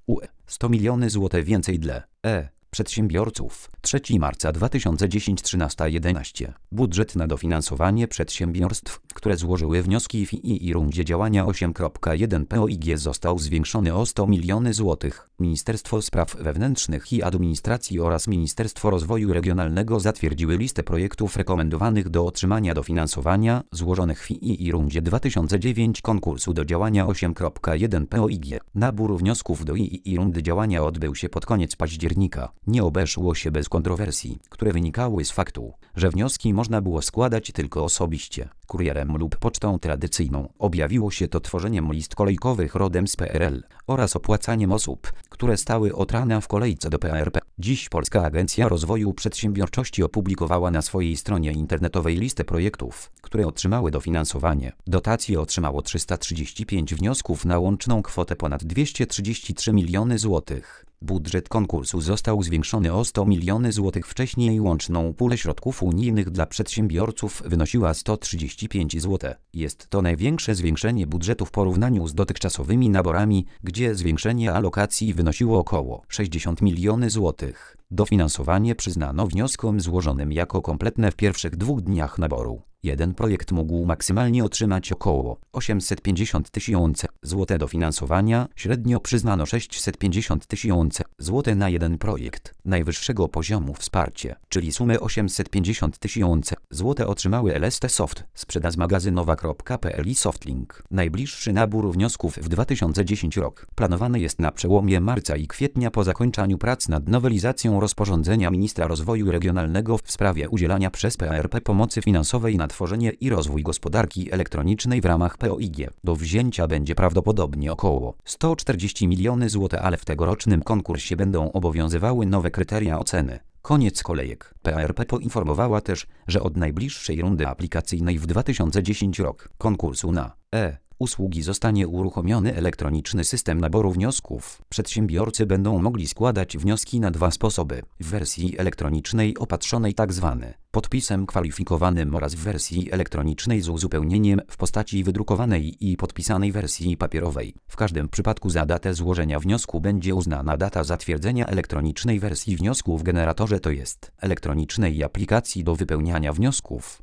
UE 100 miliony zł więcej dla przedsiębiorców. 3 marca 2010 13:11. Budżet na dofinansowanie przedsiębiorstw, które złożyły wnioski w II rundzie działania 8.1 POIG został zwiększony o 100 miliony złotych. Ministerstwo Spraw Wewnętrznych i Administracji oraz Ministerstwo Rozwoju Regionalnego zatwierdziły listę projektów rekomendowanych do otrzymania dofinansowania złożonych w II rundzie 2009 konkursu do działania 8.1 POIG. Nabór wniosków do II rundy działania odbył się pod koniec października. Nie obeszło się bez kontrowersji, które wynikały z faktu, że wnioski można było składać tylko osobiście, kurierem lub pocztą tradycyjną. Objawiło się to tworzeniem list kolejkowych rodem z PRL oraz opłacaniem osób, które stały od rana w kolejce do PRP. Dziś Polska Agencja Rozwoju Przedsiębiorczości opublikowała na swojej stronie internetowej listę projektów, które otrzymały dofinansowanie. Dotacje otrzymało 335 wniosków na łączną kwotę ponad 233 miliony złotych. Budżet konkursu został zwiększony o 100 miliony złotych. Wcześniej łączną pulę środków unijnych dla przedsiębiorców wynosiła 135 zł. Jest to największe zwiększenie budżetu w porównaniu z dotychczasowymi naborami, gdzie zwiększenie alokacji wynosiło około 60 miliony złotych. Dofinansowanie przyznano wnioskom złożonym jako kompletne w pierwszych 2 dniach naboru. Jeden projekt mógł maksymalnie otrzymać około 850 tysięcy złotych dofinansowania, średnio przyznano 650 tysięcy złotych na jeden projekt. Najwyższego poziomu wsparcie, czyli sumę 850 tysięcy złotych otrzymały LST Soft, sprzedaż magazynowa.pl i Softlink. Najbliższy nabór wniosków w 2010 rok planowany jest na przełomie marca i kwietnia po zakończeniu prac nad nowelizacją rozporządzenia ministra rozwoju regionalnego w sprawie udzielania przez PRP pomocy finansowej na tworzenie i rozwój gospodarki elektronicznej w ramach POIG. Do wzięcia będzie prawdopodobnie około 140 miliony złotych, ale w tegorocznym konkursie będą obowiązywały nowe kryteria oceny. Koniec kolejek. PRP poinformowała też, że od najbliższej rundy aplikacyjnej w 2010 rok konkursu na usługi zostanie uruchomiony elektroniczny system naboru wniosków. Przedsiębiorcy będą mogli składać wnioski na 2 sposoby: w wersji elektronicznej opatrzonej tzw. podpisem kwalifikowanym oraz w wersji elektronicznej z uzupełnieniem w postaci wydrukowanej i podpisanej wersji papierowej. W każdym przypadku za datę złożenia wniosku będzie uznana data zatwierdzenia elektronicznej wersji wniosku w generatorze, to jest elektronicznej aplikacji do wypełniania wniosków.